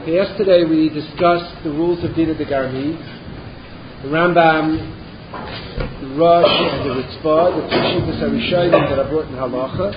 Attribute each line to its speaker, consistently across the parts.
Speaker 1: Yesterday we discussed the rules of Dina de Garmi, the Rambam, the Rosh, and the Ritzvah, the two Shittas HaRishonim that are brought in Halacha.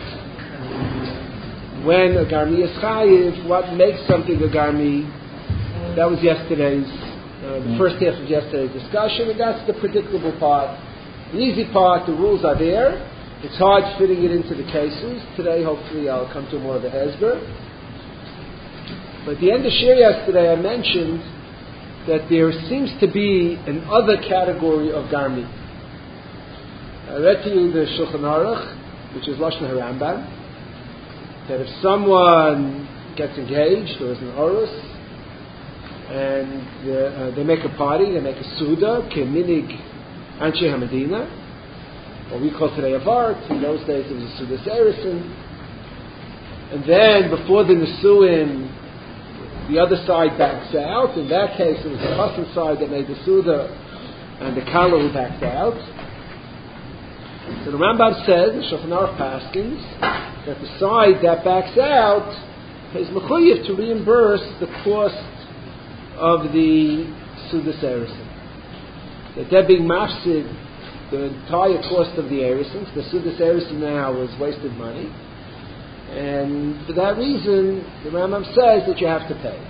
Speaker 1: When a Garmi is Chayiv, what makes something a Garmi? That was yesterday's, the first half of yesterday's discussion, and that's the predictable part. The easy part, the rules are there. It's hard fitting it into the cases. Today, hopefully, I'll come to more of a hezber. But at the end of Shir yesterday, I mentioned that there seems to be an other category of Garmi. I read to you the Shulchan Aruch, which is Lashon HaRambam, that if someone gets engaged or is an Orus, and they make a party, they make a Suda, Keminig Anshe HaMedina, what we call today a Vart. In those days it was a Suda Seirison. And then before the Nesuin, the other side backs out. In that case, it was the Chassan side that made the Suda, and the Kala who backed out. So the Rambam says, the Shulchan Aruch Paskins, that the side that backs out is mechuyev to reimburse the cost of the Suda Seirison. That they're being mafsid the entire cost of the Erisons. The Suda Seirison now was wasted money. And for that reason, the Rambam says that you have to pay.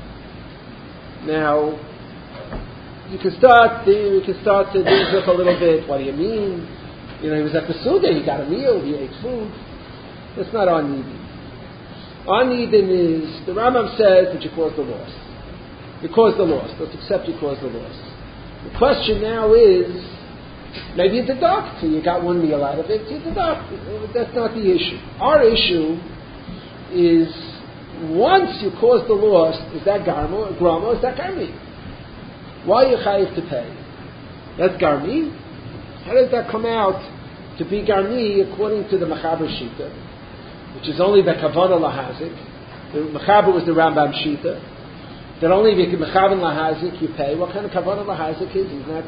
Speaker 1: Now, you can start to do a little bit. What do you mean? He was at the Suda, he got a meal, he ate food. That's not on-nidin. On-nidin is, the Rambam says that you caused the loss. You caused the loss. Let's accept you caused the loss. The question now is, maybe you deduct. So you got one meal out of it, you deduct. That's not the issue. Our issue is, once you cause the loss, is that grama or is that garmi? Why are you chayiv to pay? That's garmi. How does that come out to be garmi according to the Mechaber Shita, which is only the Kavanah Lahazik? The Mechaber was the Rambam Shita. That only if you can Mechaber Lahazik you pay. What kind of Kavanah Lahazik is? He's not.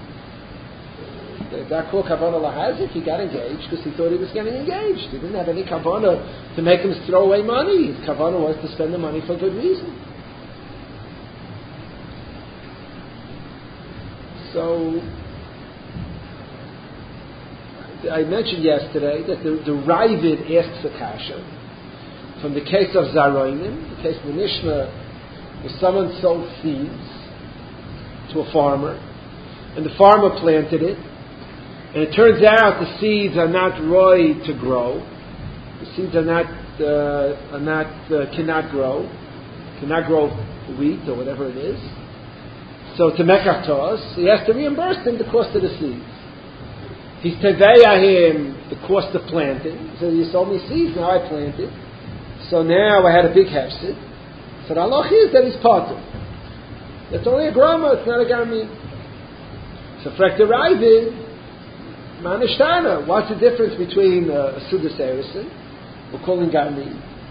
Speaker 1: That called Kavanah Lahazik, he got engaged because he thought he was getting engaged. He didn't have any Kavanah to make him throw away money. His Kavanah was to spend the money for good reason. So, I mentioned yesterday that the Ravid asks a kasha from the case of Zaroinim, the case of the Mishnah, where someone sold seeds to a farmer, and the farmer planted it. And it turns out the seeds are not roy to grow. The seeds cannot grow wheat or whatever it is. So to mekatos, he has to reimburse him the cost of the seeds. He's teveya him the cost of planting. So you sold me seeds, now I planted. So now I had a big hefsid. So the halach is that he's potter. That's only a grama, it's not a garmi. So frekta Ravid, Manishtana, what's the difference between a Suda Seirison, we're calling Garmi,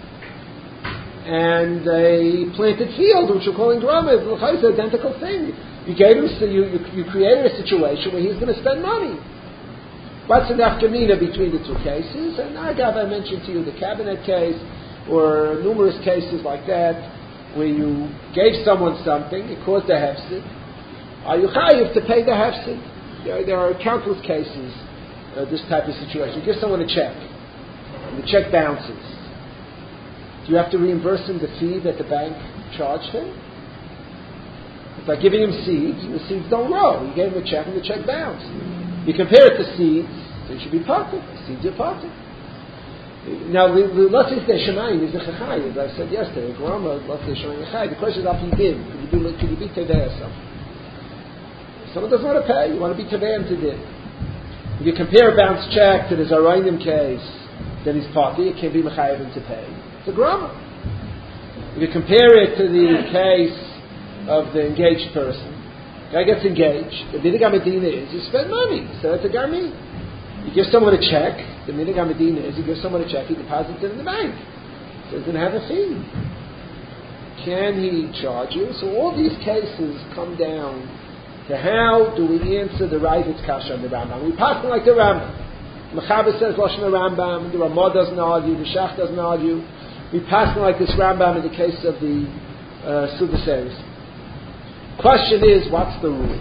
Speaker 1: and a planted field, which we're calling Grama? It's the identical thing. You gave him, you created a situation where he's going to spend money. What's the nafkamina between the two cases? And I mentioned to you the cabinet case, or numerous cases like that, where you gave someone something, it caused a hefsid. Are you chayiv to pay the hefsid? There are countless cases, this type of situation. You give someone a check, and the check bounces. Do you have to reimburse him the fee that the bank charged him? It's like giving him seeds, and the seeds don't grow. You gave him a check, and the check bounced. You compare it to seeds, they should be potter. Seeds are potter. Now, let's say Shemayim is a chachai, as I said yesterday. Let's say Shemayim chachai. The question is, after you did, could you be tevei or something? Someone doesn't want to pay, you want to be Tevayim to did. If you compare a bounced check to the Zarainim case, then he's party, it can't be Mechayavim to pay. It's a grama. If you compare it to the case of the engaged person, the guy gets engaged, the Minig HaMedina is, you spend money, so it's a garmi. You give someone a check, the Minig HaMedina is, you give someone a check, he deposits it in the bank. So he's going to have a fee. Can he charge you? So all these cases come down to how do we answer the Ravid's kasha on the Rambam. We pass like the Rambam. Mechaber says Lashon Rambam, the Ramah doesn't argue, the Shach doesn't argue. We pass like this Rambam in the case of the Sudas Erisin. Question is, what's the rule?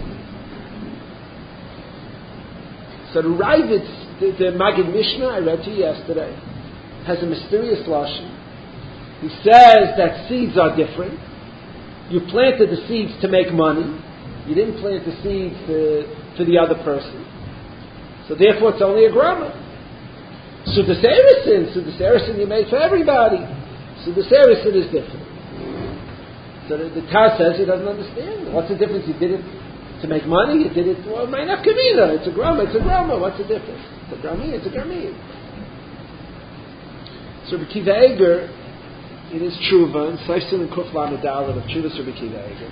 Speaker 1: So the Ravid, the Maggid Mishnah I read to you yesterday, has a mysterious lashon. He says that seeds are different. You planted the seeds to make money. You didn't plant the seeds for the other person. So therefore it's only a grama. Sudas Erisin you made for everybody. Sudas Erisin is different. So the Taz says he doesn't understand. What's the difference? You did it to make money. You did it, well, my nafkamina. It's a grama. What's the difference? It's a grami. So Rabbi Kiva Eger, in his tshuva, in Seifsin and Kuf Lamed of Tshuva Rabbi Kiva Eger,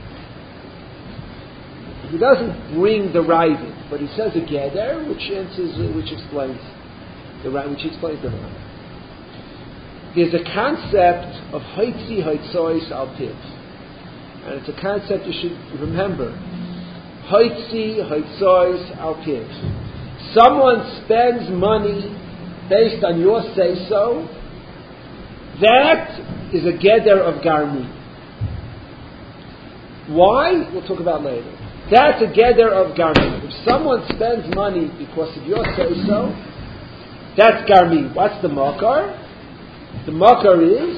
Speaker 1: he doesn't bring the Ravid, but he says a geder, which explains the Ravid. There's a concept of Haitzi Haitzois al Piv. And it's a concept you should remember. Haitzi Haitzois al Piv. Someone spends money based on your say-so. That is a geder of garmi. Why? We'll talk about later. That's a geder of garmi. If someone spends money because of your say-so, that's garmi. What's the makar? The makar is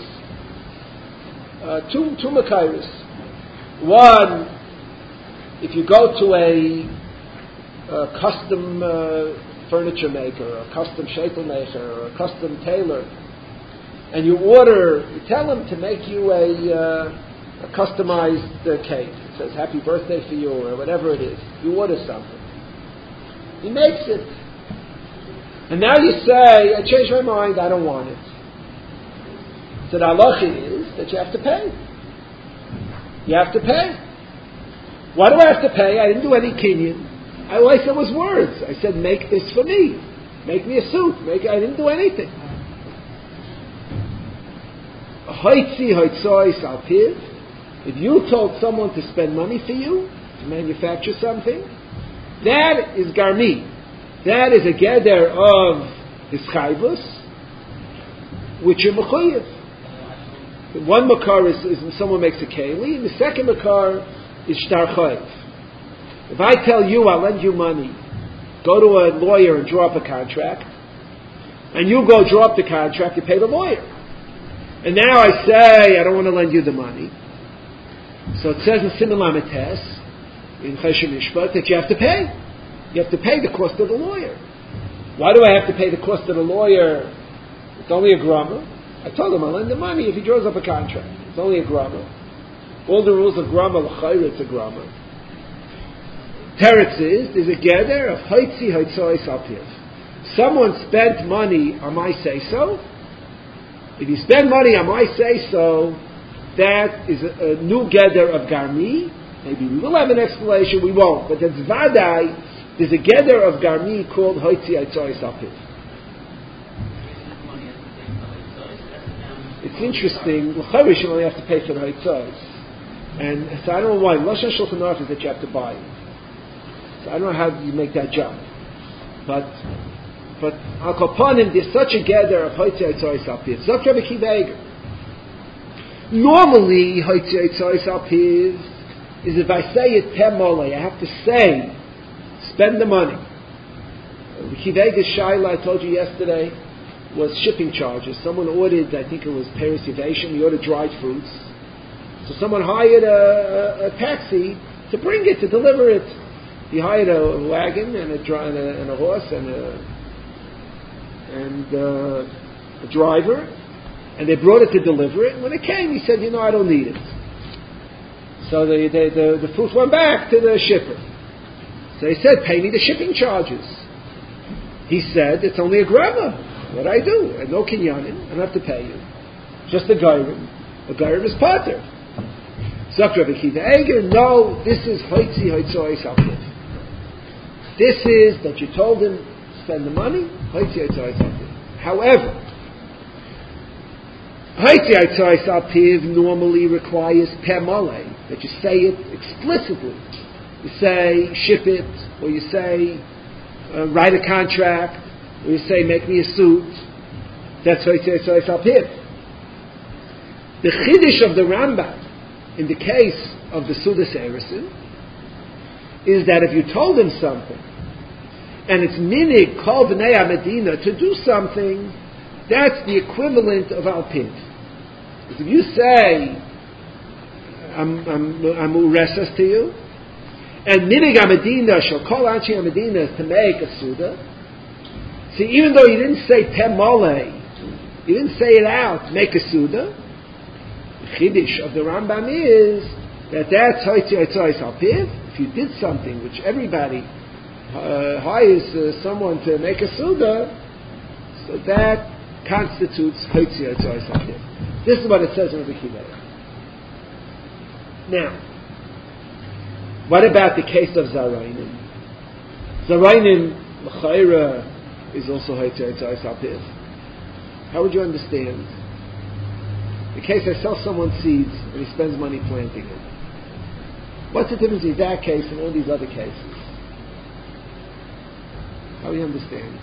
Speaker 1: two makairis. One, if you go to a custom furniture maker, a custom shetel maker, or a custom tailor, and you tell him to make you a customized cake. It says happy birthday for you, or whatever it is. You order something. He makes it. And now you say, I changed my mind, I don't want it. So the halacha is that you have to pay. You have to pay. Why do I have to pay? I didn't do any kinyan. All I said was words. I said, make this for me. Make me a suit. I didn't do anything. If you told someone to spend money for you, to manufacture something, that is garmi. That is a geder of hischayvus, which you're mechuyev. One makar is when someone makes a keli, and the second makar is shtar chayiv. If I tell you I'll lend you money, go to a lawyer and draw up a contract, and you go draw up the contract, you pay the lawyer. And now I say I don't want to lend you the money. So it says in Siman Lamed Tes, in Chesed Mishpat, that you have to pay. You have to pay the cost of the lawyer. Why do I have to pay the cost of the lawyer? It's only a grama. I told him I'll lend the money if he draws up a contract. It's only a grama. All the rules of grama, l'chayr, it's a grama. Teretz is, there's a geder of haitzi haitzois al piv. Someone spent money on my say-so. If you spend money on my say-so, that is a new geder of garmi. Maybe we will have an explanation, we won't. But that's vadai, there's a geder of garmi called haitzi haitzois al piv. It's interesting. L'chayr you only have to pay for the haitzos, and so I don't know why. Lashon Shulchan Aruch is that you have to buy it. So I don't know how you make that jump, but al kapanim there's such a gather of haitzos haitzos al piv. Zok Rabbi Kiva Eger. Normally haitzos haitzos al piv is if I say it pemole, I have to say spend the money. Rabbi Kiva Eger's shaila I told you yesterday was shipping charges. Someone ordered, I think it was Paris Yavation, he ordered dried fruits. So someone hired a taxi to bring it, to deliver it. He hired a wagon and a horse and a driver, and they brought it to deliver it. And when it came, he said, I don't need it. So the fruit went back to the shipper. So he said, pay me the shipping charges. He said, it's only a grama. What I do? I no kinyanim. I don't have to pay you. Just a gairim. A gairim is pater. Zok Rabbi Kiva Eger, no, this is haitzi haitzois al piv. This is that you told him spend the money. Haitzi haitzois al piv. However, haitzi haitzois al piv normally requires pemole, that you say it explicitly. You say ship it, or you say write a contract. We say, make me a suit. That's why it says, so it's al piv. The chiddush of the Rambam in the case of the Sudas Erisin is that if you told him something, and it's minig kol b'nei Medina to do something, that's the equivalent of alpin. Because if you say, I'm uresas to you, and minig Medina shall call anchi Medina is to make a suda. See, even though you didn't say temole, you didn't say it out, make a suda. The chiddush of the Rambam is that that's hoitzi oitzois alpiv. If you did something which everybody hires someone to make a suda, so that constitutes hoitzi oitzois alpiv. This is what it says in Rabbi Kiva. Now, what about the case of Zarainim? Zarainim, l'chayra, is also hoitzi oitzois alpiv. How would you understand? The case I sell someone seeds and he spends money planting it. What's the difference in that case and all these other cases? How do you understand?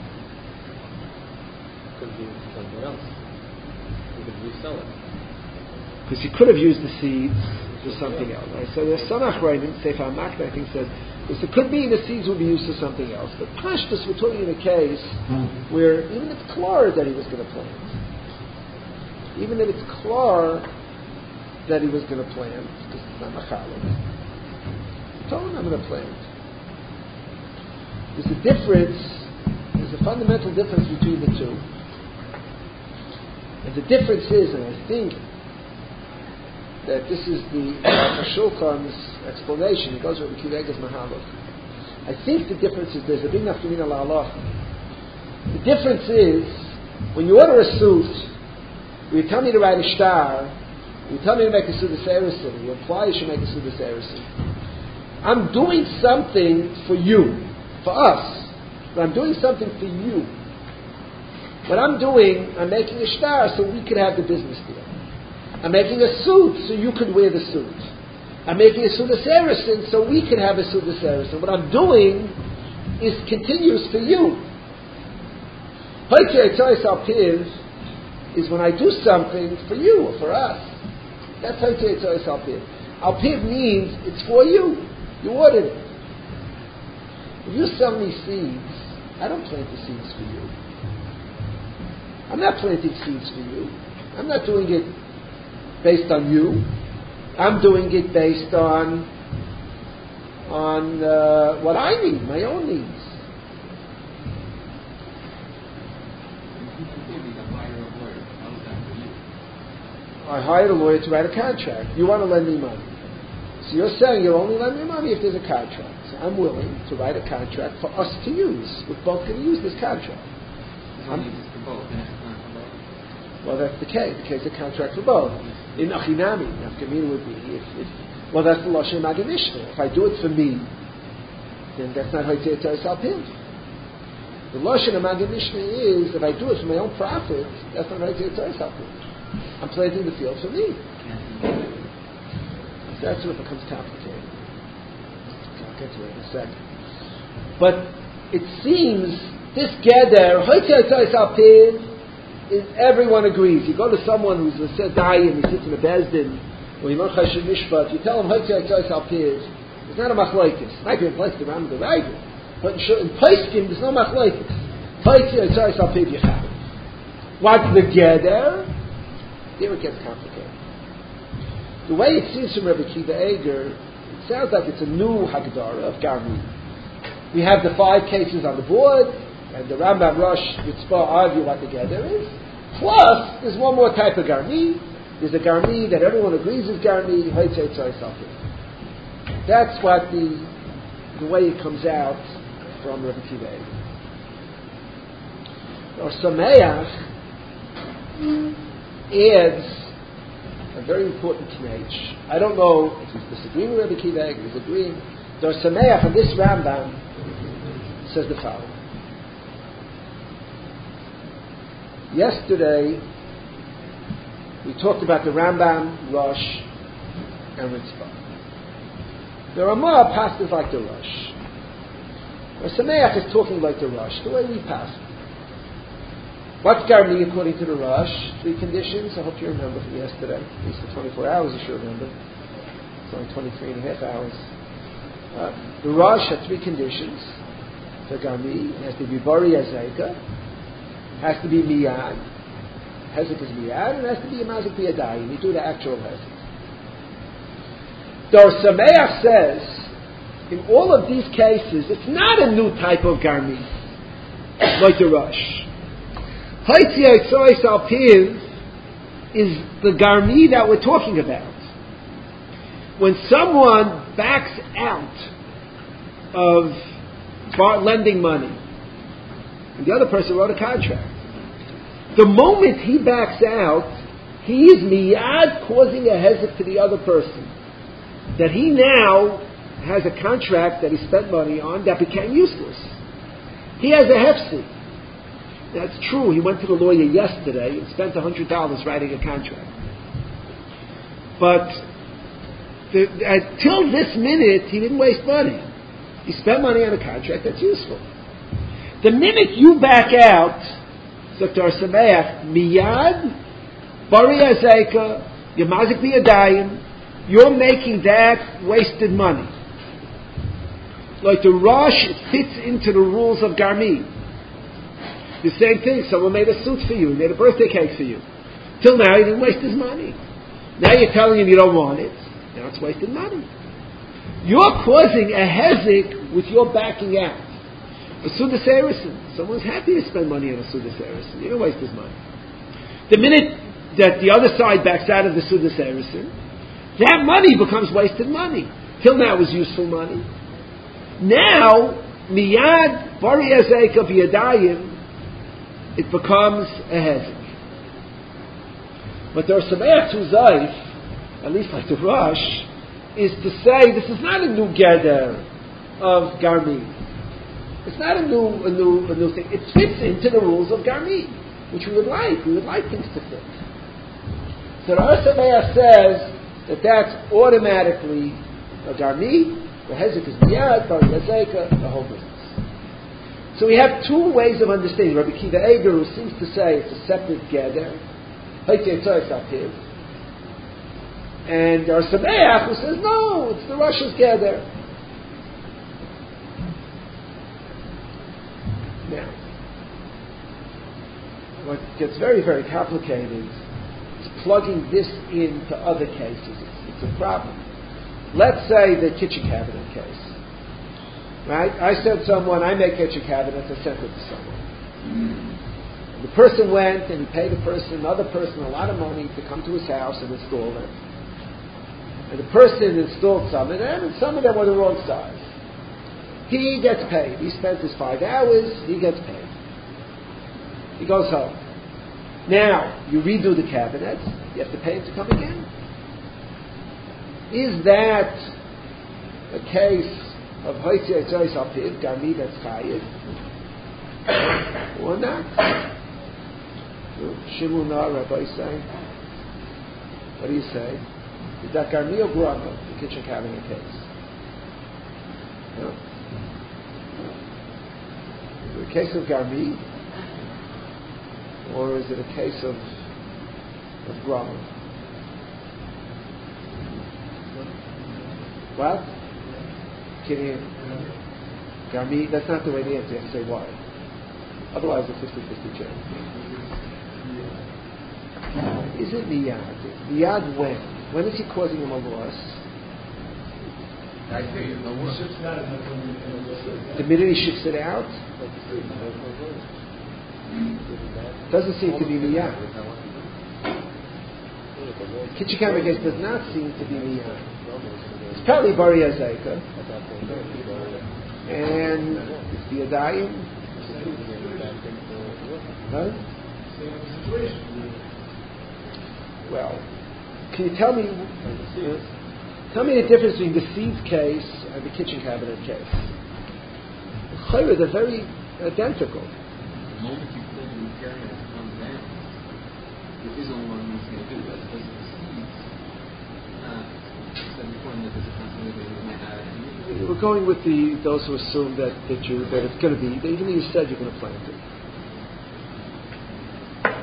Speaker 2: Could be somewhere else. You could resell it.
Speaker 1: Because you could have used the seeds for something else. Right? So there's some achrayim, Sefer HaMakna, I think, says, because it could be the seeds would be used for something else. But Pashtus, we're talking in a case where even if it's clear that he was going to plant, even if it's clear that he was going to plant, because it's not machalik, he told him I'm going to plant. There's a difference, there's a fundamental difference between the two. And the difference is, and I think that this is the Shulchan's explanation, it goes with the Kivega's Mahalach. I think the difference is there's a big nafkamina la'alach. The difference is, when you order a suit, you tell me to write a shtar, you tell me to make a Sudas Erisin, you imply you should make a Sudas Erisin. I'm doing something for you, for us, but I'm doing something for you. What I'm doing, I'm making a shtar so we could have the business deal. I'm making a suit so you could wear the suit. I'm making a Sudas Erisin so we can have a Sudas Erisin. What I'm doing is continuous for you. Hoitzi oitzois alpiv is when I do something for you or for us. That's hoitzi oitzois alpiv. Alpiv means it's for you. You ordered it. If you sell me seeds, I don't plant the seeds for you. I'm not planting seeds for you. I'm not doing it based on you. I'm doing it based on what I need, my own needs. I hired a lawyer to write a contract. You want to lend me money. So you're saying you'll only lend me money if there's a contract. So I'm willing to write a contract for us to use. We're both going to use this contract. Well, that's the case. The case of contract for both. In Achinami, Nafkamina would be well, that's the Lashon Magen Mishnah. If I do it for me, then that's not Hoitzi Oitzois Alpiv. The Lashon of Magen Mishnah is if I do it for my own profit, that's not Hoitzi Oitzois Alpiv. I'm planting the field for me. That's where it becomes complicated. I'll get to it in a second. But it seems this Geder Hoitzi Oitzois Alpiv is everyone agrees. You go to someone who's a Sedai and he sits in a Bezdin, or you know Chashiv Mishpat, you tell him Hoitzi Oitzois Alpiv, it's not a machlokes. Might be in place to Ram the Ravid, but in Paiskim there's no machlokes. Hoitzi Oitzois Alpiv Yechad. What's the Geder? Here it gets complicated. The way it seems from Rabbi Kiva Eger, it sounds like it's a new Hagdara of Garmi. We have the 5 cases on the board, and the Rambam Rosh Yitzpah argue what the Geder is. Plus, there's one more type of Garmi. There's a Garmi that everyone agrees is Garmi, Hoitzi Oitzois Alpiv. That's what the way it comes out from Rabbi Kiva Eger. Or Sameach adds a very important knech. I don't know if he's disagreeing with Rabbi Kiva Eger, he's agreeing. Dor Sameach, and this Rambam says the following. Yesterday, we talked about the Rambam, Rosh, and Ritzvah. The Ramah passes like the Rosh. Dor Sameach is talking like the Rosh, the way we pass. What's Garmi according to the Rosh? 3 conditions, I hope you remember from yesterday. At least for 24 hours you should remember. It's only 23 and a half hours. The Rosh had three conditions. The Garmi, it has to be Bari Azeka, has to be Miyad, Hezek is Miyad, and it has to be a Mazik Biyadai. We do the actual Hezek. Dor Sameach says, in all of these cases, it's not a new type of Garmi, like the Rosh. Haitzi Eitzois Alpiv is the Garmi that we're talking about. When someone backs out of lending money, and the other person wrote a contract, the moment he backs out, he is miyad causing a hezek to the other person, that he now has a contract that he spent money on that became useless. He has a hefsi. That's true. He went to the lawyer yesterday and spent $100 writing a contract. But until this minute, he didn't waste money. He spent money on a contract that's useful. The minute you back out, Dr. Sameach, miyad, bari azeka, yamazik biyadayim, you're making that wasted money. Like the Rosh, it fits into the rules of Garmi. The same thing, someone made a suit for you, made a birthday cake for you. Till now, he didn't waste his money. Now you're telling him you don't want it. Now it's wasted money. You're causing a hezek with your backing out. A Sudas Erison. Someone's happy to spend money on a Sudas Erison. You don't waste his money. The minute that the other side backs out of the Sudas Erison, that money becomes wasted money. Till now it was useful money. Now, miyad bari azeka biyadayim, it becomes a hezek. But there are some Zayf, at least like the Rosh, is to say this is not a new gather of Garmi. It's not a new thing. It fits into the rules of Garmi, which we would like. We would like things to fit. So the Sameach says that that's automatically a Garmi. The Hezek is Miyad, Bari Azeka, the whole business. So we have two ways of understanding. Rabbi Kiva Eger, who seems to say it's a separate gather, and our Sameach, who says no, it's the Rosh's gather. Now, what gets very, very complicated is plugging this into other cases. It's a problem. Let's say the kitchen cabinet case. Right? I sent someone, I make kitchen cabinets, I sent it to someone. And the person went and he paid another person a lot of money to come to his house and install it. And the person installed some of them, and some of them were the wrong size. He gets paid. He spent his 5 hours, he gets paid. He goes home. Now, you redo the cabinets, you have to pay him to come again. Is that a case of Hoitzi Eitzois Alpiv, Garmi that's Chayiv? Or not? Shimuna, Rabbi say, what do you say? Is that Garmi or Grama, the kitchen cabinet case? No? Is it a case of Garmi? Or is it a case of Grama? What? Kidding. Garmi, that's not the way to answer. You have to say why. Otherwise, it's 50-50 chance. Is it Miyad? Miyad when? When is he causing him a loss? The minute he ships it out? Doesn't seem to be Miyad. Kitchen cabinet case does not seem to be Miyad. It's probably Bari Azeka. And it's the Adayim. Huh? Well, can you tell me the difference between the seeds case and the kitchen cabinet case? They're very identical.
Speaker 2: The moment you pull the material and comes down, there is only one thing to do. That's because the seeds. Said before that there's a possibility that you might add.
Speaker 1: We're going with those who assume that it's going to be. Even though you said you're going to plant it.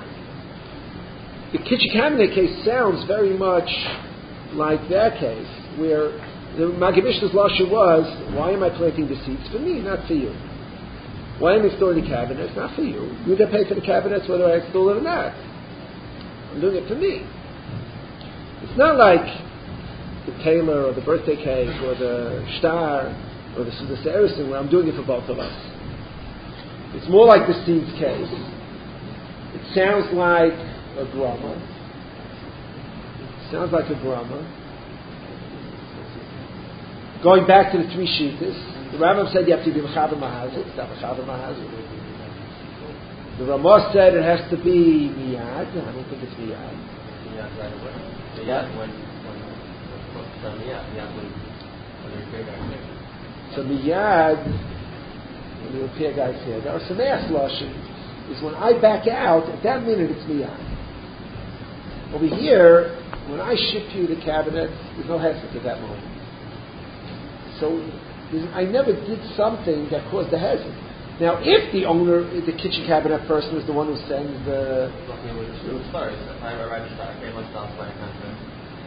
Speaker 1: The kitchen cabinet case sounds very much like that case. where the Maggid Mishnah's lashon was, why am I planting the seeds? For me, not for you. Why am I storing the cabinets? Not for you. You get paid for the cabinets whether I install it or not. I'm doing it for me. It's not like the tailor or the birthday cake or the star or the Saracen where I'm doing it for both of us. It's more like the seeds case. It sounds like a grama. Sounds like a grama. Going back to the three shittas, the Rambam said you have to be mechaber mahazit. It's not mechaber mahazit. The Ramah said it has to be miyad. I don't think it's miyad.
Speaker 2: Miyad right away. Miyad when the repair guy said.
Speaker 1: So miyad when the repair guy said. Our sameach lashon is when I back out. At that minute, it's miyad. Over here, when I ship you the cabinet, there's no hesed at that moment. So I never did something that caused the hesed. Now, if the owner, the kitchen cabinet person, is the one who sends the...
Speaker 2: Sorry, if I write a star, I pay myself by a contract.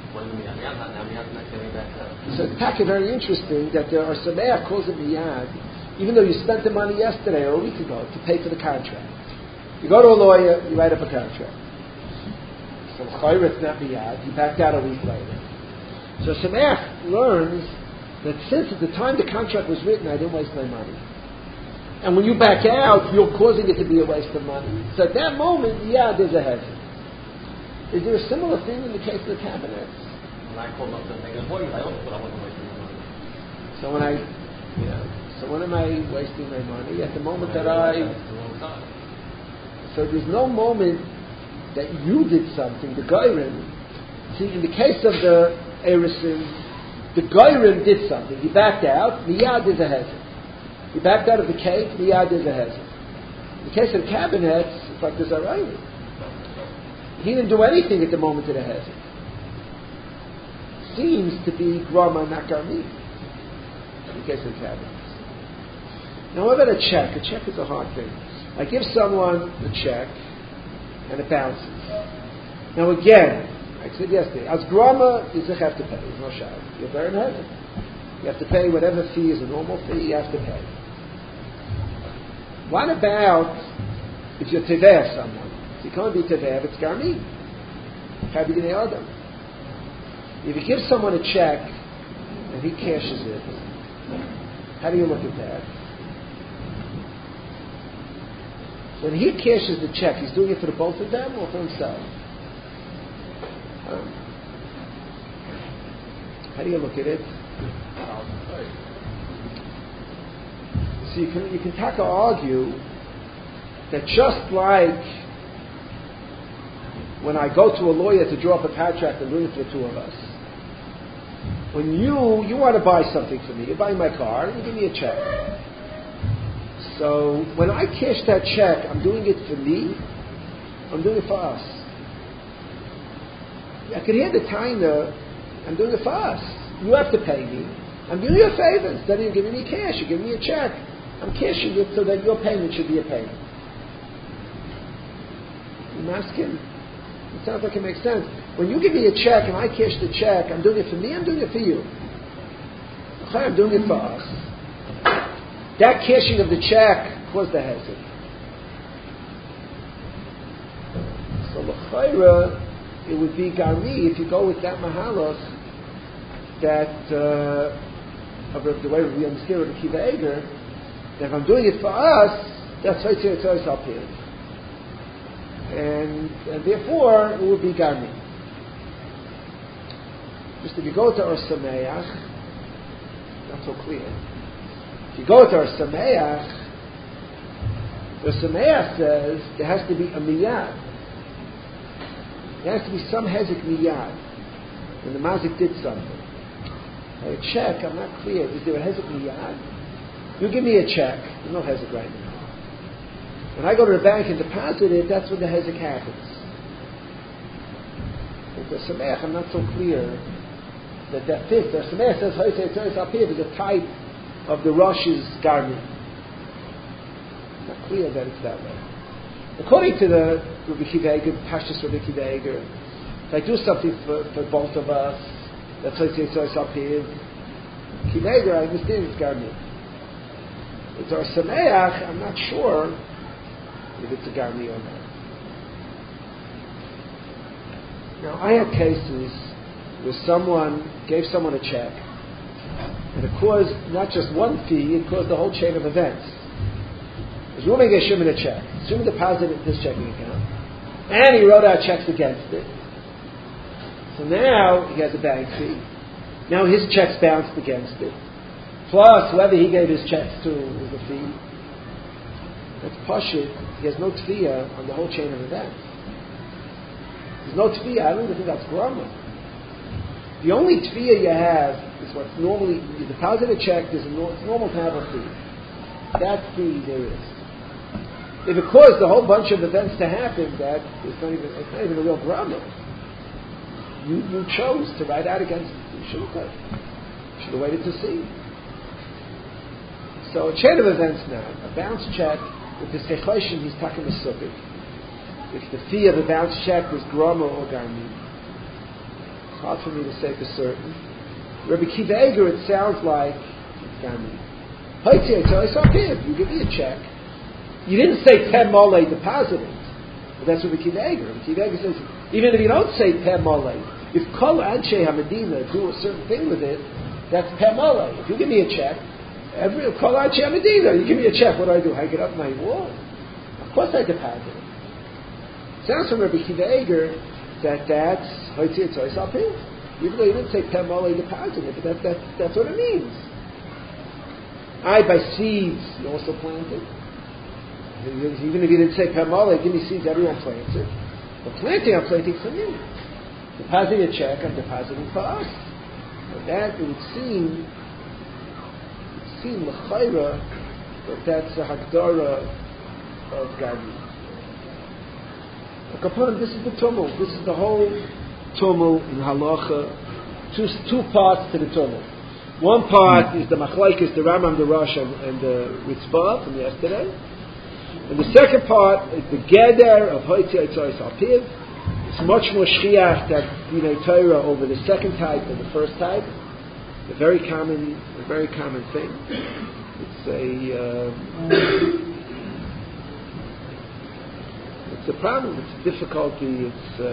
Speaker 1: So it's packet very interesting that there are sameach calls it miyad, even though you spent the money yesterday or a week ago to pay for the contract. You go to a lawyer, you write up a contract. So it's not miyad, you backed out a week later. So sameach learns that since at the time the contract was written, I didn't waste my money. And when you back out, you're causing it to be a waste of money. So at that moment, yeah, there's a hesed. Is there a similar thing in the case of the cabinets?
Speaker 2: When I called up to make an appointment, I also thought I wasn't wasting my money.
Speaker 1: So when am I wasting my money? At the moment that So there's no moment that you did something, the Gairin. See, in the case of the Erisin, the Gairin did something. He backed out, miyad is a hesed. He backed out of the cake, miyad is a hesed. In the case of the cabinets, it's like there's a right. He didn't do anything at the moment of the hesed. Seems to be grama, not garmi. In the case of the cabinets. Now what about a check? A check is a hard thing. I give someone a check, and it bounces. Now again, I said yesterday, as grama, you have to pay. There's no shot. You're very hesed. You have to pay whatever fee is a normal fee, you have to pay. What about if you're teveh someone? You can't be teveh, it's garmi. If you give someone a check and he cashes it, how do you look at that? When he cashes the check, he's doing it for the both of them or for himself? How do you look at it? So you can taka argue that just like when I go to a lawyer to draw up a contract, I'm doing it for the two of us. When you want to buy something for me, you're buying my car, you give me a check. So when I cash that check, I'm doing it for me, I'm doing it for us. I can hear the taina, I'm doing it for us. You have to pay me. I'm doing you a favor. Instead of you giving me cash, you're giving me a check. I'm cashing it so that your payment should be a payment. I'm asking. It sounds like it makes sense. When you give me a check and I cash the check, I'm doing it for me, I'm doing it for you. I'm doing it for us. That cashing of the check caused the hesed. So l'chayra, it would be garmi if you go with that mahalos that of the way we understand the Kiva Eger, that if I'm doing it for us, that's why it's always up here. And therefore it would be garmi. Just if you go to our Sameach, not so clear. If you go to our Sameach, the Sameach says there has to be a miyad. There has to be some hezek miyad. When the mazik did something. A check, I'm not clear. Is there a hezek miyad? You give me a check. There's no hezek right now. When I go to the bank and deposit it, that's when the hezek happens. With the Sameach, I'm not so clear that fits. The Sameach says, it's up here. There's a type of the Rosh's garment. It's not clear that it's that way. According to the Rabbi Kiva Eger, Pashtus Rabbi Kiva Eger, if I do something for both of us, That's why it's up here. Kineger, I understand it's garmi. It's our sameach. I'm not sure if it's a garmi or not. Now, I had cases where someone gave someone a check, and it caused not just one fee; it caused the whole chain of events. Because Reuben gave Shimon a check. Shimon deposited his checking account, and he wrote out checks against it. So now he has a bank fee. Now his checks bounced against it. Plus, whoever he gave his checks to was a fee. That's pashut. He has no tefiyah on the whole chain of events. There's no tefiyah. I don't even think that's grama. The only tefiyah you have is what's normally, you deposit a check, it's normal to have a fee. That fee there is. If it caused a whole bunch of events to happen, it's not even a real grama. You chose to write out against it. You shouldn't have. You should have waited to see. So a chain of events now. A bounce check, with the sechoshin, he's talking the sukkah. If the fee of a bounce check was grama or garmi, it's hard for me to say for certain. Rabbi Kiva Eger, it sounds like it's garmi. You give me a check. You didn't say Peh Mole deposited. But that's what Rabbi Kiva Eger. Rabbi Kiva Eger says, even if you don't say Peh Mole, if Kol Anshe HaMedina do a certain thing with it, that's Peh Mole. If you give me a check, Kol Anshe HaMedina, you give me a check, what do? I get up my wall. Of course I deposit it. Sounds from Rabbi Kiva Eger that's Hoitzi Tzois Alpin. Even though you didn't say Peh Mole deposited, but that's what it means. By seeds, you also planted. Even if you didn't say Peh Mole, give me seeds, everyone plants it. But planting, I'm planting for me. Depositing a check, I'm depositing for us. But that, it would seem l'chayra, that that's a hagdara of Gadi. This is the tumult. This is the whole tumult in halacha. Two parts to the tumult. One part is the machlokes, the Rambam, the Rosh, and the Ritzvah from yesterday. And the second part is the Geder of Hoitzi Eitzois Alpiv. It's much more shchiach that Dinei Torah over the second type than the first type. A very common thing. It's a problem. It's a difficulty.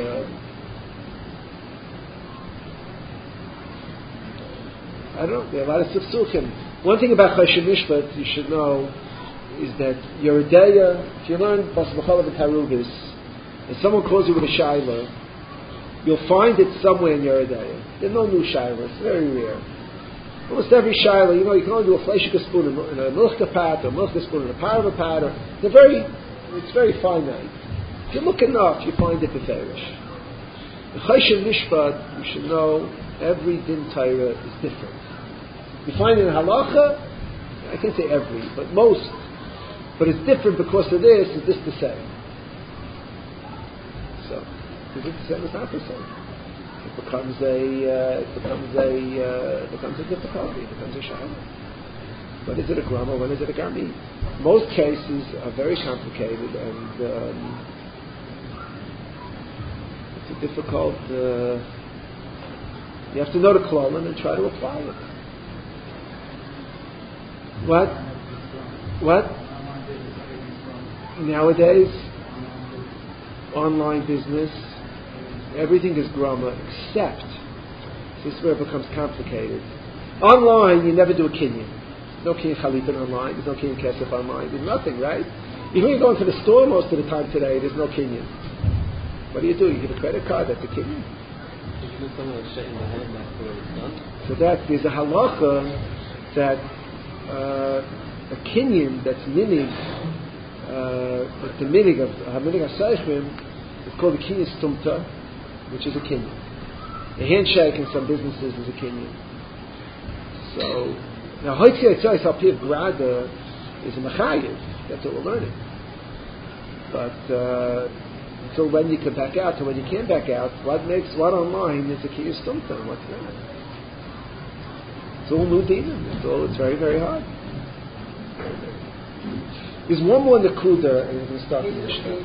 Speaker 1: I don't know. There are a lot of sifsuchim. One thing about Choshen Mishpat you should know is that Yeridea, if you learn Bas B'chalav and Tarubis, and someone calls you with a shaila, you'll find it somewhere in Yeridea. There are no new shailas. It's very rare. Almost every shaila, you can only do a fleshika spoon in a milchka pat, or a milchka spoon in a parva pat, it's very finite. If you look enough, you find it beferish. The Choshen Mishpat, you should know, every din Torah is different. You find it in halacha, I can't say every, but most. But it's different because of this. Is this the same? So, is it the same? It's not the same. It becomes a difficulty. It becomes a shayla. When is it a grama? When is it a garmi? Most cases are very complicated, and it's a difficult. You have to know the klolin and try to apply it. What? Nowadays, online business, everything is grama except, this is where it becomes complicated. Online, you never do a kinyan. There's no kinyan chalipin online, there's no kinyan kesef online, there's nothing, right? Even when you go into the store most of the time today, there's no kinyan. What do? You give a credit card, that's a kinyan. So there's a halacha that a kinyan that's minig, the minig of HaSeichim is called a kinyan stumta, which is a kinyan. A handshake in some businesses is a kinyan. So now Hoitzi Eitzois Alpiv Grada is a machayev. That's what we're learning. But until when you can back out, till when you can't back out, what online is a kinyan stumta? What's that? It's all new dinim. It's very, very hard. There's one more in the Kuda, and we're going to start the Mishnah.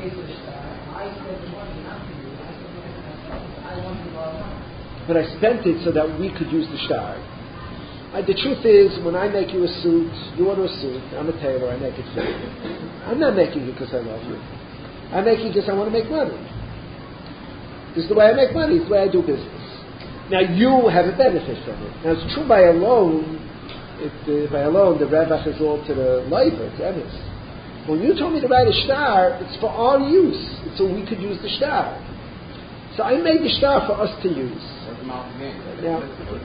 Speaker 3: paid for the shtar. I spent the money not for you. I spent the money for myself. I wanted a lot of money.
Speaker 1: But I spent it so that we could use the shtar. The truth is, when I make you a suit, you order a suit, I'm a tailor, I make it for you. I'm not making it because I love you. I'm making it because I want to make money. This is the way I make money, it's the way I do business. Now you have a benefit from it. Now it's true by a loan, the revach is all to the labor, to Emes. When you told me to write a shtar, it's for our use. It's so we could use the shtar. So I made the shtar for us to use. Now,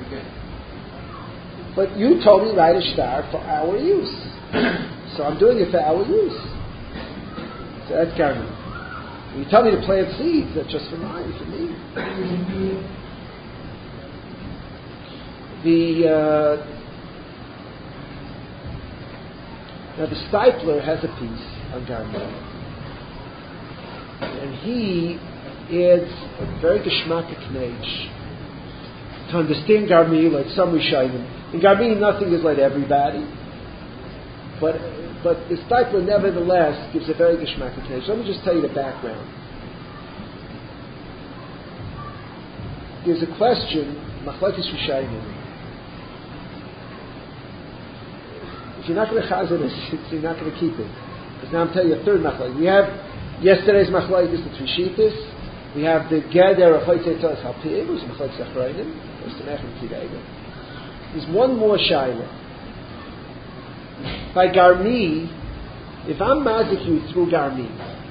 Speaker 1: but you told me to write a shtar for our use. So I'm doing it for our use. So that's garmi. When you tell me to plant seeds, that's just for mine, for me. Now the Stipler has a piece on garmi. And he adds a very geschmackig knage to understand garmi like some Rishonim. In garmi, nothing is like everybody, but the Stipler nevertheless gives a very geschmackig knage. Let me just tell you the background. There's a question, machlokes Rishonim. If you're not going to chazer this, you're not going to keep it. Because now I'm telling you a third machlokes. We have yesterday's machlokes, the three shittas. We have the Geder of Hoytzei Tos Halpir, which is Machlokes Achronim. There's one more shaila. By garmi, if I'm mazik you through garmi,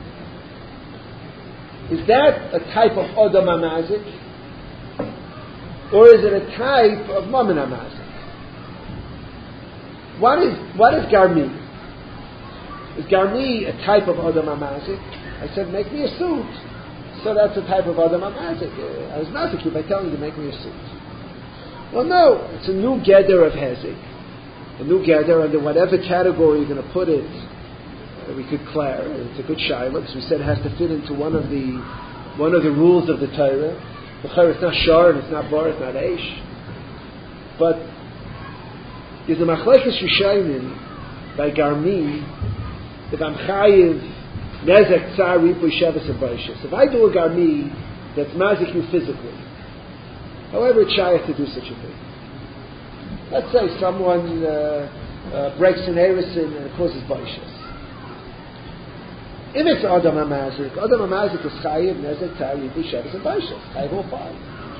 Speaker 1: is that a type of Odom HaMazik? Or is it a type of Mammon HaMazik? What is garmi? Is garmi a type of Odom HaMazik? I said, make me a suit. So that's a type of Odom HaMazik. I was mazik you by telling you to make me a suit. Well, no, it's a new gather of Hezek. A new gather under whatever category you're going to put it, we could declare. It's a good shaila, because we said it has to fit into one of the rules of the Torah. It's not shar, and it's not bar, it's not eish. But there's a machlekes Rishonim by garmi that I'm chayiv nezek tsar ripuy sheves and baishas. If I do a garmi that's mazik you physically, however, it's shy to do such a thing. Let's say someone breaks an erisin and it causes baishas. If it's Adam HaMazik is chayiv, nezek, tari, b'sheves, and baishas. Chayiv all five.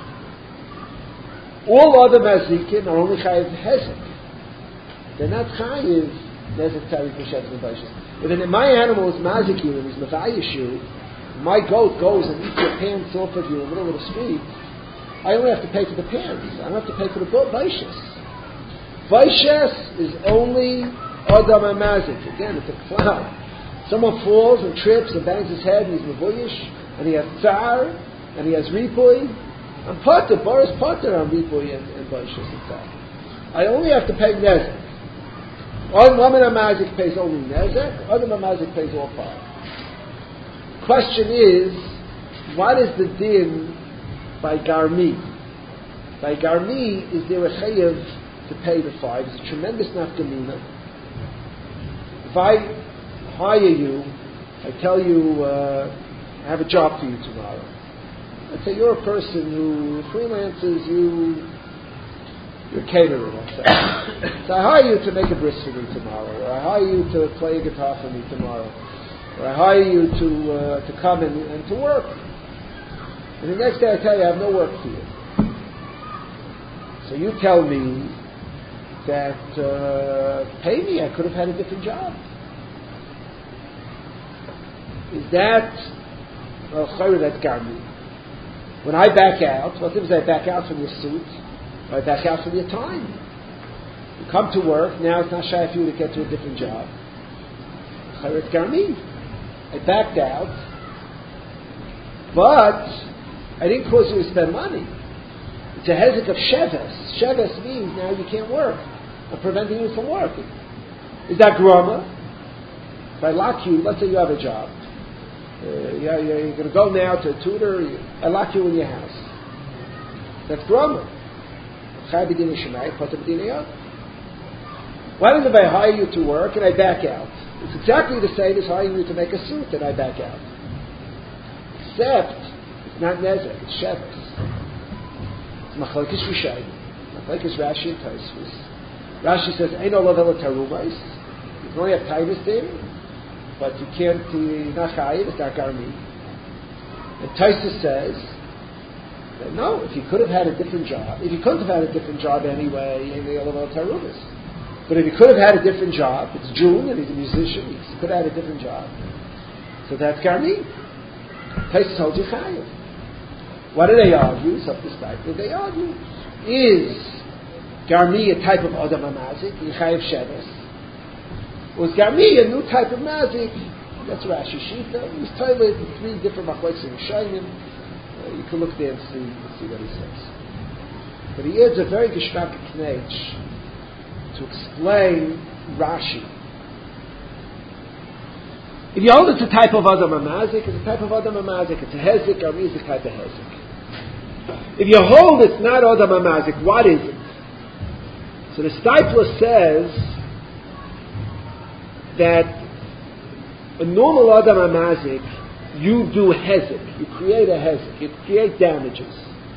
Speaker 1: All other mazikin are only chayiv hezek. They're not chayiv, nezek, tari, b'sheves, and baishas. If my animal is mazik you and he's mevayish you, my goat goes and eats your pants off of you in the middle of the street, I only have to pay for the pants. I don't have to pay for the baishas. Baishas is only Adam HaMazik. Again, it's a cloud. Someone falls and trips and bangs his head and he's mevuyish, and he has tsar, and he has ripuy. I'm potter, Boris potter on ripuy and baishas and tsar. I only have to pay nezek. Adam HaMazik pays only nezek. Adam HaMazik pays all five. Question is, what is the din by garmi? By garmi, is there a chayev to pay the five? It's a tremendous nafkamina. If I hire you, I tell you, I have a job for you tomorrow. Let's say you're a person who freelances, you're a caterer, let's say. So I hire you to make a bris for me tomorrow, or I hire you to play a guitar for me tomorrow, or I hire you to come and to work. And the next day I tell you I have no work for you. So you tell me that, pay me, I could have had a different job. Is that, that's garmi. When I back out, what if I back out from your suit, or I back out from your time? You come to work, now it's not shy for you to get to a different job. It's garmi. I backed out, but I didn't cause you to spend money. It's a hezek of sheves. Sheves means now you can't work. I'm preventing you from working. Is that grama? If I lock you, let's say you have a job. You're going to go now to a tutor. I lock you in your house. That's grama. Why don't I hire you to work and I back out? It's exactly the same as hiring you to make a suit and I back out. except it's not nezek, it's sheves. It's machlokes Rishayim, machlokes Rashi and Tosfos. Rashi says, "Ein olav ela tarumos." You can only have taivas there, but you can't. Not chayiv, it's not garmi. And Tosfos says that no, if he could have had a different job, if he couldn't have had a different job anyway, ein olav ela tarumos. But if he could have had a different job, it's June and he's a musician, he could have had a different job. So that's garmi. Tosfos holds you chayiv. What do they argue? So this type, what they argue is garmi a type of Adam HaMazik, Yechayev Sheves. Was garmi a new type of mazik? That's Rashi Shita. He's told it in three different machlokes in Rishayim. You can look there and see what he says. But he adds a very geschmack knech to explain Rashi. If you hold it's a type of Adam HaMazik, it's a type of Adam HaMazik. It's a Hezek, garmi is a type of Hezek. If you hold it's not Adam HaMazik, what is it? So the Stipler says that a normal Adam HaMazik, you do Hezek, you create a Hezek, you create damages.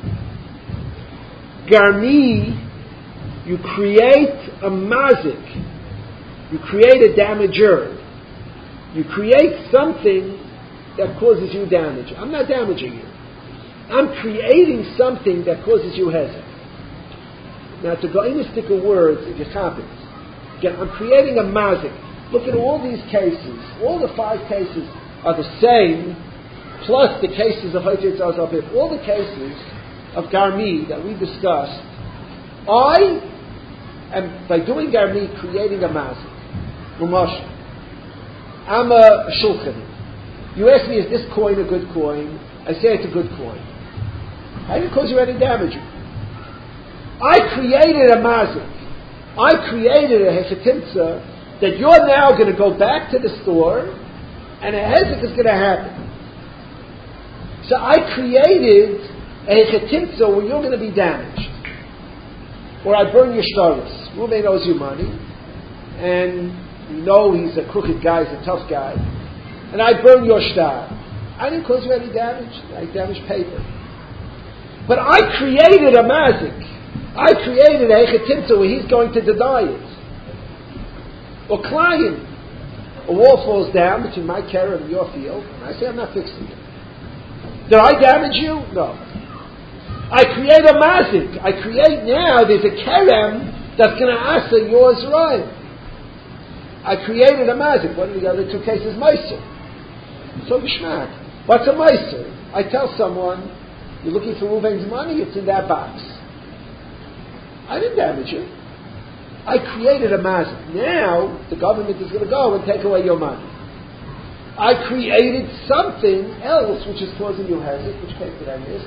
Speaker 1: Garmi, you create a Mazik, you create a damager, you create something that causes you damage. I'm not damaging you. I'm creating something that causes you Hezek. Now, to go in the stick of words, if you happen, again, I'm creating a mazik. Look at all these cases. All the 5 cases are the same, plus the cases of Hoyt Yitzhak Zabib. All the cases of Garmi that we discussed, I am, by doing Garmi, creating a mazik. Umash. I'm a shulchan. You ask me, is this coin a good coin? I say it's a good coin. I didn't cause you any damage. I created a mazik. I created a hechetimtza that you're now going to go back to the store and a hezek is going to happen. So I created a hechetimtza where you're going to be damaged. Or I burn your shtaros. Reuven owes you money and you know he's a crooked guy, he's a tough guy. And I burn your shtar. I didn't cause you any damage. I damaged paper. But I created a mazik. I created a hechetimtza where he's going to deny it. Or Klein. A wall falls down between my kerem and your field, and I say, I'm not fixing it. Did I damage you? No. I create a mazik. I create now, there's a kerem that's going to answer yours right. I created a mazik. What are the other 2 cases? Meiser. So geschmack. What's a meiser? I tell someone, you're looking for Reuven's money, it's in that box. I didn't damage you. I created a mazik. Now, the government is going to go and take away your money. I created something else which is causing you hezek. Which case did I miss?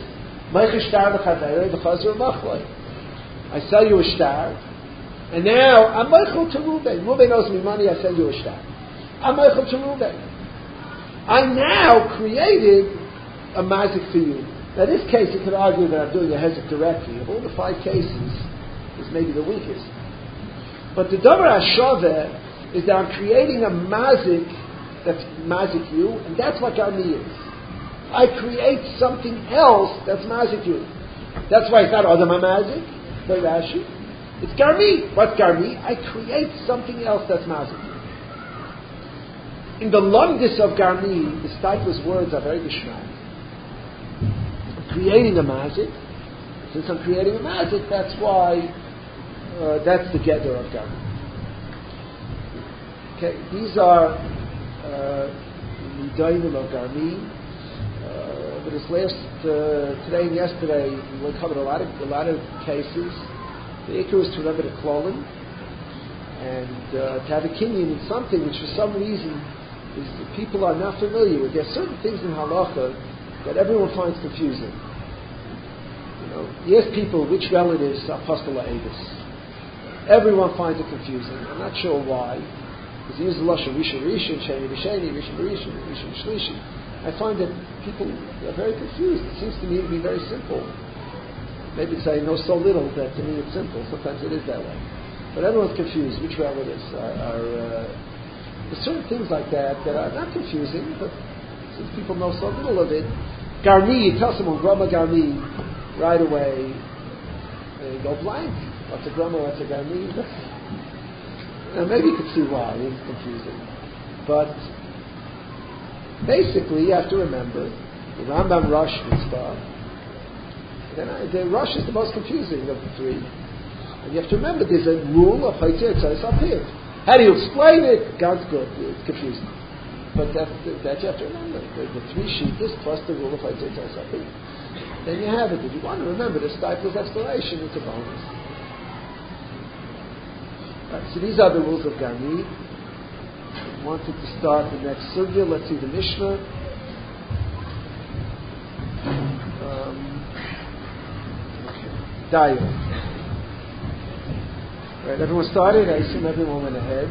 Speaker 1: I sell you a shtar, and now I'm meichel to Reuven. Reuven owes me money, I sell you a shtar. I'm meichel to Reuven. I now created a mazik for you. Now, this case, you could argue that I'm doing a hezek directly. Of all the 5 cases, is maybe the weakest. But the davar hashaveh is that I'm creating a mazik that's mazik you, and that's what garmi is. I create something else that's mazik you. That's why it's not Adam HaMazik, by Rashi. It's garmi. What's garmi? I create something else that's mazik you. In the longest of garmi, the Stipler's words are very geschmack. I'm creating a mazik. Since I'm creating a mazik, that's why that's the gather of garmi. Okay, these are Midainim of garmi. But this last today and yesterday, we covered a lot of cases. The ikar is to remember the klolim and to have a kinyan in something which, for some reason, is people are not familiar with. There are certain things in halacha that everyone finds confusing. You ask people which relatives are Apostol Avis. Everyone finds it confusing. I'm not sure why. Because he uses the lashon Rishon, Sheni B'Sheni, Rishon B'Rishon, Rishon B'Shlishi. I find that people are very confused. It seems to me to be very simple. Maybe because I know so little that to me it's simple. Sometimes it is that way. But everyone's confused. Which relatives are there's certain things like that that are not confusing, but since people know so little of it, Garmi, you tell someone Grama Garmi, right away they go blank. What's a Grama? What's a Garmi? Now maybe you can see why it's confusing, but basically you have to remember the Rambam Rosh Mitzvah. The Rosh is the most confusing of the three, and you have to remember there's a rule of Haitzir Tzais Apir. How do you explain it? God's good. It's confusing. But that you have to remember. The three sheetas plus the rule of Haitzir Tzais Apir. Then you have it. If you want to remember the Stipler's explanation, it's a bonus. Right, so these are the rules of Garmi. I wanted to start the next sugya. Let's see the Mishnah. Dayo. Right, everyone started. I assume everyone went ahead.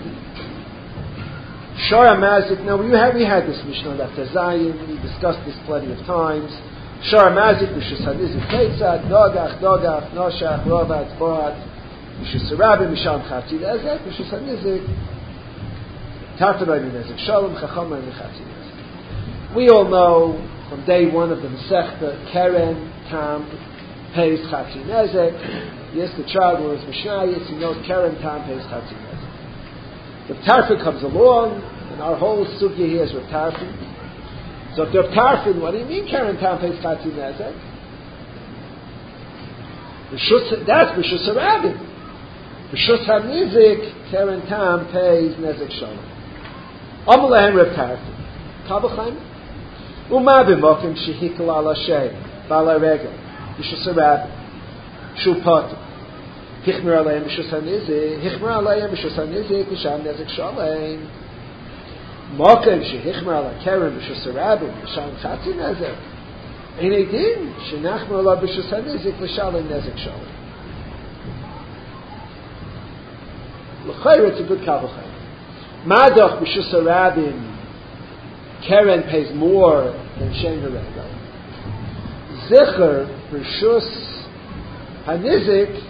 Speaker 1: Shara Mazik. Now we had this Mishnah after Zayin. We discussed this plenty of times. Shara Mazik, Mishus Hanizik Keitzad, Dogach, Noshach, Rovat, Boat, Mishus Sarabim, Misham Chatzi Nezek, Mishus Hanizik, Tartanoi Nezek, Shalom, Chachamai, Chatzi Nezek. We all know from day one of the Masechta, Keren, Tam, pays Chatzi Nezek. Yes, the child was Mishnayis, he knows Keren, Tam, pays Chatzi Nezek. The Tarfin comes along, and our whole sugya here is with Tarfin. So if they're Tarfin, what do you mean Keren, Tam, pays Chatzi Nezek? That's B'Shus HaRabim. B'Shus HaNizik, Keren, Tam, pays Nezek Shalom. Amalehem Reb Tarfin. Kabbachaim. Uma b'mokim shehikal ala shem, bala regel. B'Shus HaRabim. Shu Potter. Hichmer aleim B'Shus HaNizik. Hichmer aleim B'Shus HaNizik. B'Sham Nezek Shalom. Mokim shehichmer ala Keren B'Shus HaRabim. B'Sham Chatzi Nezek. Ein edin shenachmer ala B'Shus HaNizik. B'Shalom Nezek Shalom. L'chayr, it's a good Kabbalah. Madach B'Shus HaRabim. Keren pays more than Shem Regel. Zicher B'Shus HaNizik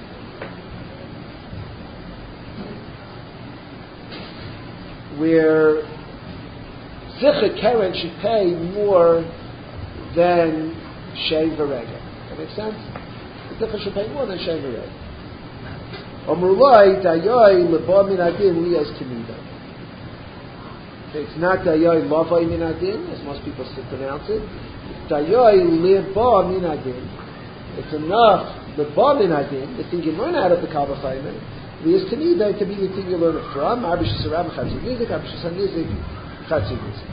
Speaker 1: where Zicher Keren should pay more than Shem Regel. That makes sense? The Zicher should pay more than Shem Regel. Omrulai Dayoy Leba Min Adin Lias Kimida. It's not Dayoy Lavai Min Adin, as most people pronounce it. It's Dayoy Leba Min Adin. It's enough Leba Min Adin, the thing you learn out of the Kabbalah Chaimer, Lias Kimida, to be the thing you learn it from. B'Shus HaRabim Chatzi Nizik, B'Shus HaNizik Chatzi Nizik.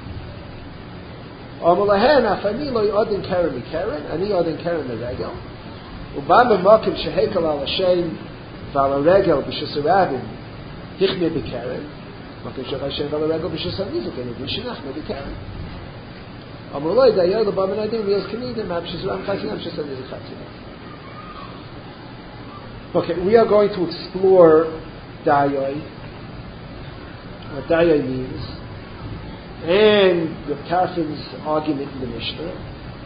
Speaker 1: Omalahen Afani Lo Yodin Keren Mikeren, Ani Yodin Keren Meregel. Ubam B'Mokim Shehekel Al Hashem Vala Regel B'Shus HaRabim Hichme B'Keren. Mokim Shech Hashem Vala Regel B'Shus HaNizik and B'Shinachme B'Keren. Omruloi Dayoy L'Ba Min Adin Lias K'Nidim B'Shus HaRabim Chatzi Nizik B'Shus HaNizik Chatzi Nizik. Okay, we are going to explore Dayoy, what Dayoy means, and the Tarfin's argument in the Mishnah.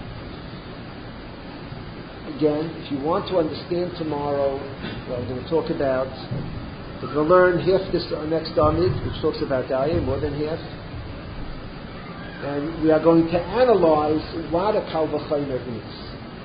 Speaker 1: Again, if you want to understand tomorrow, well, we're going to talk about, we're going to learn half this next Amid, which talks about Dayoy, more than half. And we are going to analyze what a Kal V'Chaymer is.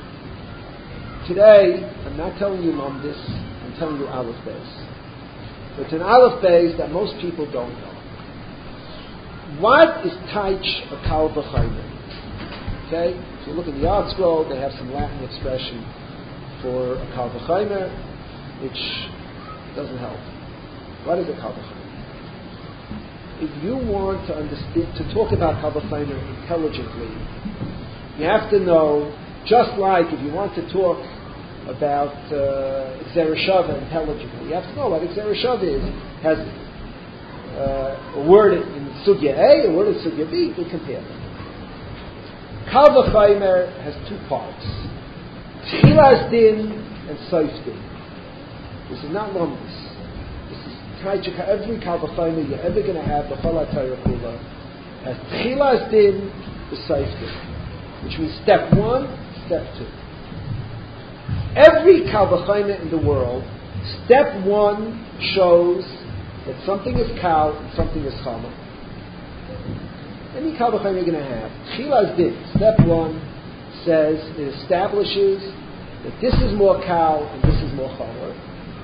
Speaker 1: Today, I'm not telling you Lumdis, I'm telling you Aleph Beis. But it's an Aleph Beis that most people don't know. What is Taich a Kal V'Chaymer? Okay? If you look in the Art Scroll, they have some Latin expression for a Kal V'Chaymer, which doesn't help. What is a Kal V'Chaymer? If you want to understand, to talk about Kal V'Chaymer intelligently, you have to know. Just like if you want to talk about Gzera Shava intelligently, you have to know what Gzera Shava is. It has a word in Sugya A, a word in Sugya B, we compare them. Kal V'Chaymer has two parts. Tchilas Din and Soif Din. This is not Lumdis. This is Taich. Every Kal V'Chaymer you're ever going to have, the Chol HaTorah Kula, has Tchilas Din, the Soif Din. Which means step 1, step 2. Every Kal V'Chaymer in the world, step 1 shows that something is Kal and something is Chama. Any Kal V'Chaymer you're going to have. Tchilas Din, step 1, says, it establishes that this is more kal and this is more chomer.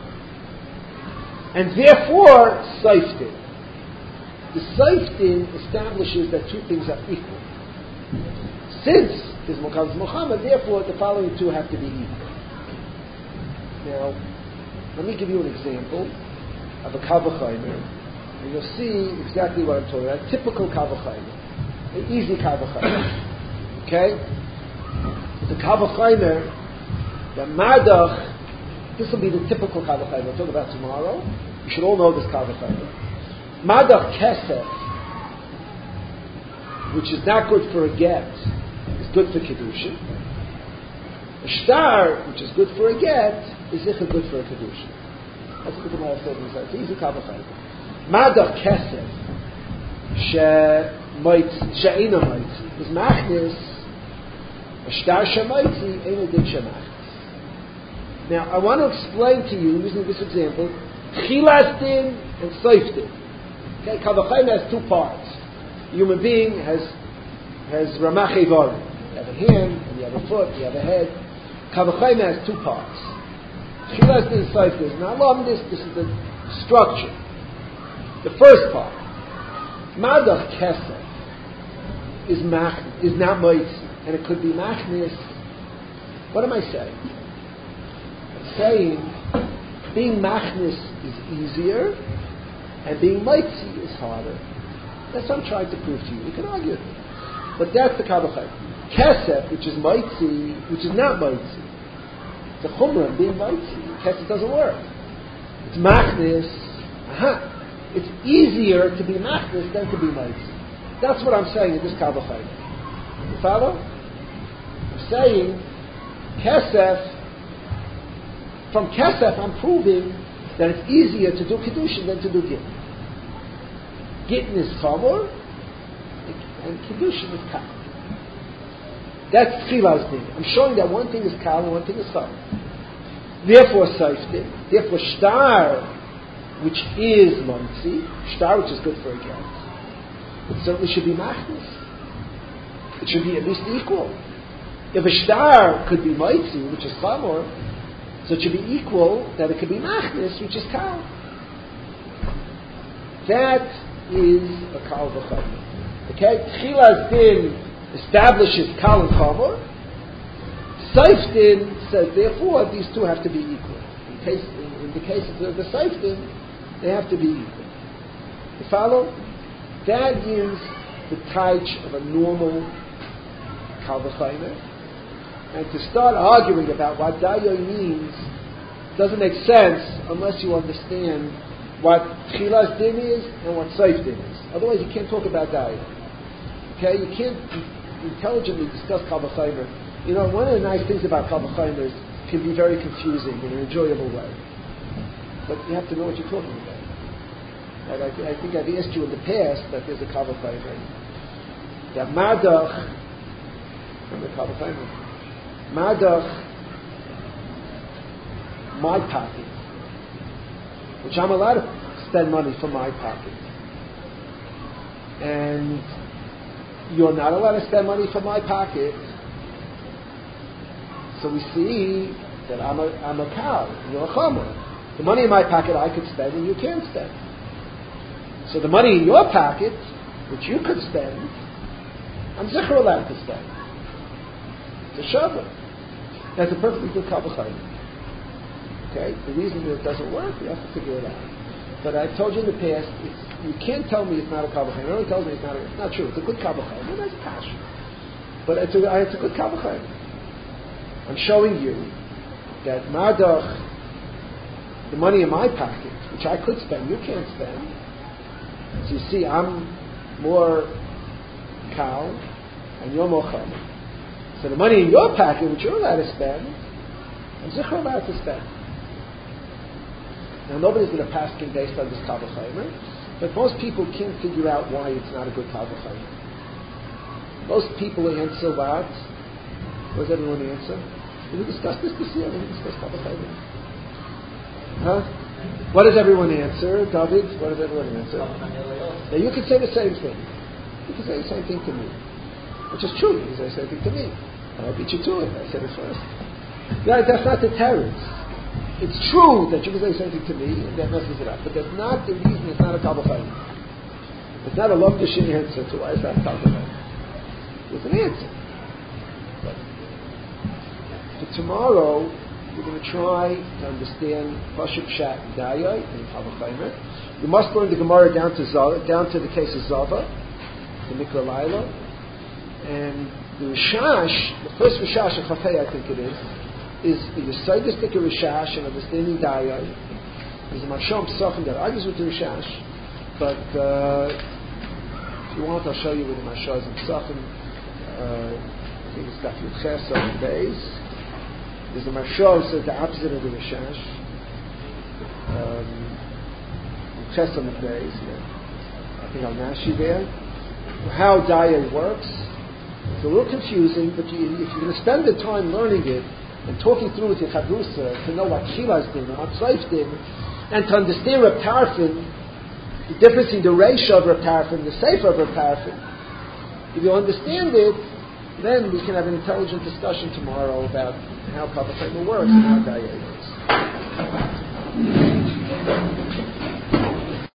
Speaker 1: And therefore, seiftin. The seiftin establishes that two things are equal. Since there's more kal and more chomer, therefore the following two have to be equal. Now, let me give you an example of a kal v'chomer, and you'll see exactly what I'm talking about. A typical kal v'chomer. An easy kal v'chomer. Okay? The kal v'chomer, the madach, this will be the typical kal v'chomer we'll talk about tomorrow. You should all know this kal v'chomer. Madach kesef, which is not good for a get, is good for kedushin. A shtar, which is good for a get, is good for a kedushin. That's what the Gemara said inside. It's easy kal v'chomer. Madach kesef, she'ena moitzi, is machnis. A shtar shemoitzi, ein din shemachnis. Now, I want to explain to you, using this example, chilas din and soif din. Okay, kal v'chomer has two parts. A human being has ramach ivarim. You have a hand, and you have a foot, you have a head. Kal v'chomer has two parts. Chilas din and soif din. Now, along this is the structure. The first part, madach kesef, is not moitzi. And it could be machnis. What am I saying? I'm saying being machnis is easier and being mitzi is harder. That's what I'm trying to prove to you. You can argue it. But that's the kal v'chomer. Kesef, which is mitzi, which is not mitzi. It's a chumrah, being mitzi. Kesef doesn't work. It's machnis. It's easier to be machnis than to be mitzi. That's what I'm saying in this kal v'chomer. You follow? I'm saying kesef. From kesef, I'm proving that it's easier to do kedushin than to do gittin. Gittin is chamor, and kedushin is kal. That's chilas din. I'm showing that one thing is kal and one thing is chamor. Therefore, seiftin. Therefore, shtar, which is montzi, shtar, which is good for a get, it certainly should be machnis. It should be at least equal. If a shtar could be moitzi, which is chamor, so it should be equal that it could be machnis, which is kal. That is a kal v'chomer. Okay? Tchilas din establishes kal and chamor. Seif din says, therefore, these two have to be equal. In the case of the seif din, they have to be equal. You follow? That is the taich of a normal kal v'chomer. And to start arguing about what dayo means doesn't make sense unless you understand what chilas din is and what seif din is. Otherwise, you can't talk about dayo. Okay, you can't intelligently discuss kal v'chomer. You know, one of the nice things about kal v'chomer is it can be very confusing in an enjoyable way. But you have to know what you're talking about. And I think I've asked you in the past that there's a kal v'chomer. That madach, remember kal v'chomer? Madach, my pocket, which I'm allowed to spend money from my pocket, and you're not allowed to spend money from my pocket. So we see that I'm a cow, and you're a chomer. The money in my pocket I could spend, and you can't spend. So the money in your pocket, which you could spend, I'm zikr allowed to spend. It's a shavah. That's a perfectly good kal v'chomer. Okay? The reason that it doesn't work, you have to figure it out. But I've told you in the past, you can't tell me it's not a kal v'chomer. No one tells me it's not true. It's a good kal v'chomer. That's passion. But it's a good kal v'chomer. I'm showing you that madach, the money in my pocket, which I could spend, you can't spend. So you see, I'm more kal, and you're more chomer. So the money in your pocket, which you're allowed to spend, I'm zikr allowed to spend. Now, nobody's going to paskin based on this kal v'chomer, but most people can't figure out why it's not a good kal v'chomer. Most people answer what? What does everyone answer? Did we discuss this year? Did we discuss kal v'chomer? Huh? What does everyone answer? David, what does everyone answer? Now, you could say the same thing. You could say the same thing to me. Which is true. You can say the same thing to me. I'll beat you to it. I said it first. That's not the teretz. It's true that you can say something to me and that messes it up, but that's not the reason. It's not a kabbalah. It's not a love the answer to why it's not kabbalah. It's an answer. But for tomorrow, we're going to try to understand Pashut Pshat and Daya and Kabbalah. You must learn the Gemara down to the case of Zava, the Mikra Laila, and the Rishash, the first Rishash of Chafei, I think it is the Yisayistic Rishash and understanding Daya. There's a Mashal Pesachim that argues with the Rishash, but if you want, I'll show you where the Mashal is in Pesachim. I think it's Daf Yud Ches on the base. There's a Mashal that says the opposite of the Rishash. Ches on the base. I think I'll Nashi there. How Daya works. It's a little confusing, but if you're going to spend the time learning it and talking through with your Chavrusa to know what Chilas did and what Tzayf did, and to understand Reb Tarfon, the difference in the ratio of Reb Tarfon, the Sefer of Reb Tarfon, if you understand it, then we can have an intelligent discussion tomorrow about how Kabbalah works and how Daya works.